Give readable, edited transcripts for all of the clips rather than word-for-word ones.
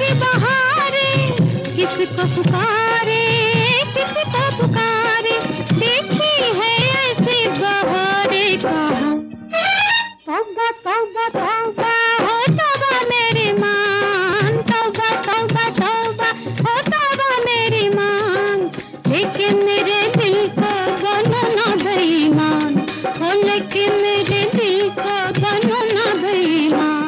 ऐसी बहारे किसको पुकारे, किसको पुकारे, देखी है ऐसी बहारे कहाँ। तौबा तौबा तौबा हो तौबा मेरी मान, तौबा तौबा तौबा हो तौबा मेरी मान, लेकिन मेरे दिल को बनो ना बेईमान, हो लेकिन मेरे दिल को बनो ना बेईमान।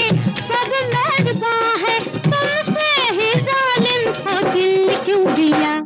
क्यों दिया